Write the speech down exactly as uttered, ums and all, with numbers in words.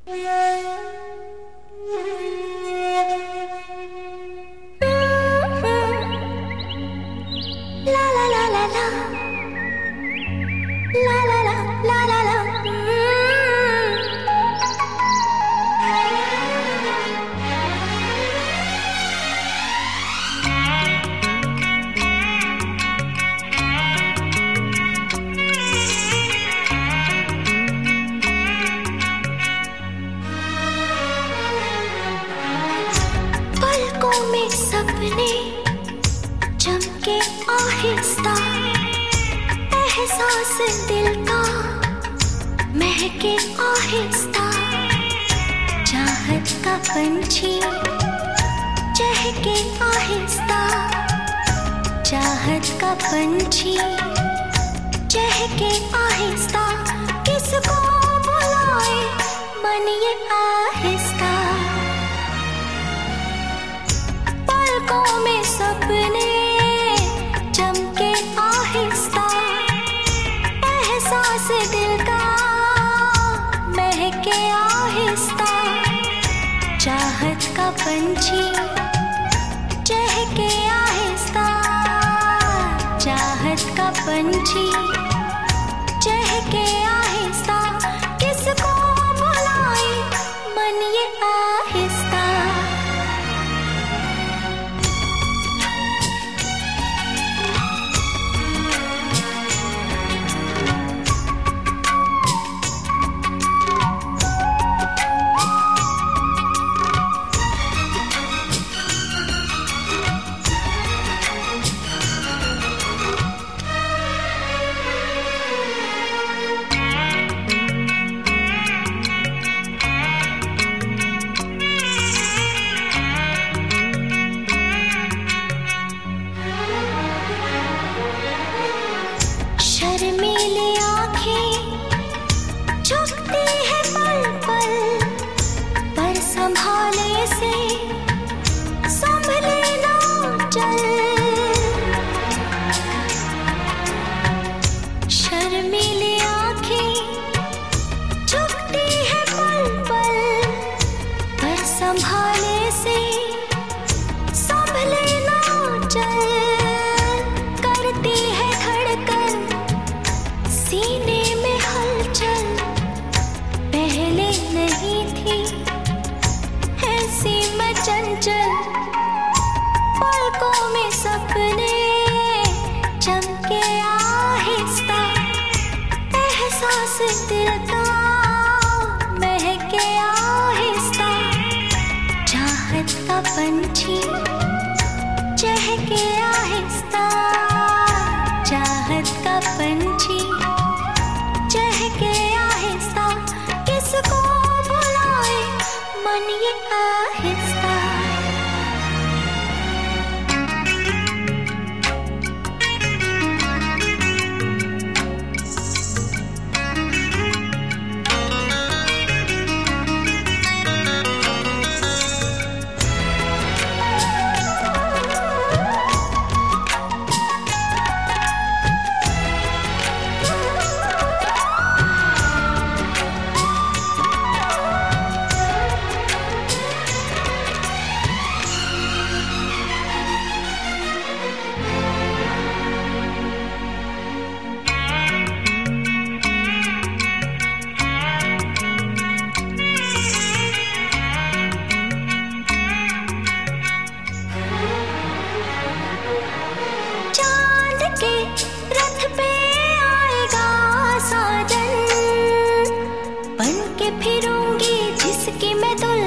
सपने चमके आहिस्ता, एहसास दिल का महके आहिस्ता, चाहत का पंछी चहके आहिस्ता, चाहत का पंछी चहके आहिस्ता, किसको बुलाए मन ये आहिस्ता। पलकों में सपने चमके आहिस्ता, एहसास दिल का महके आहिस्ता, चाहत का पंछी चहके आहिस्ता, चाहत का पंछी चहके आहिस्ता, किसको बुलाए मन ये आहिस्ता। शर्मीली आँखें झुकती है पल पल, पर संभाले से संभले ना चल। शर्मीली आँखें झुकती है पल पल, पर संभाले से संभले ना चल। करती है धड़कन सीने में हलचल, पहले नहीं थी ऐसी मैं चंचल। पलकों में सपने चमके आहिस्ता, एहसास दिल का महके आहिस्ता, चाहत का पंछी चहके आहिस्ता, चाहत का पंछी चहके आहिस्ता, किसको बुलाए मन ये आहिस्ता। रथ पे आएगा साजन, बन के फिरूंगी जिसकी मैं दुल्हन।